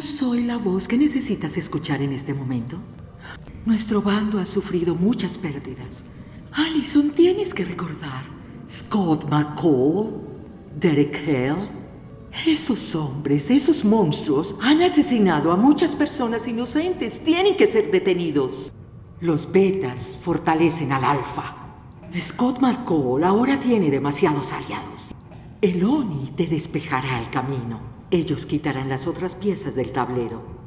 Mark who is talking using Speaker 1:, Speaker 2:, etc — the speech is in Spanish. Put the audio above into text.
Speaker 1: soy la voz que necesitas escuchar en este momento. Nuestro bando ha sufrido muchas pérdidas. Allison, tienes que recordar. Scott McCall, Derek Hale. Esos hombres, esos monstruos, han asesinado a muchas personas inocentes. Tienen que ser detenidos. Los betas fortalecen al alfa. Scott McCall ahora tiene demasiados aliados. El Oni te despejará el camino. Ellos quitarán las otras piezas del tablero.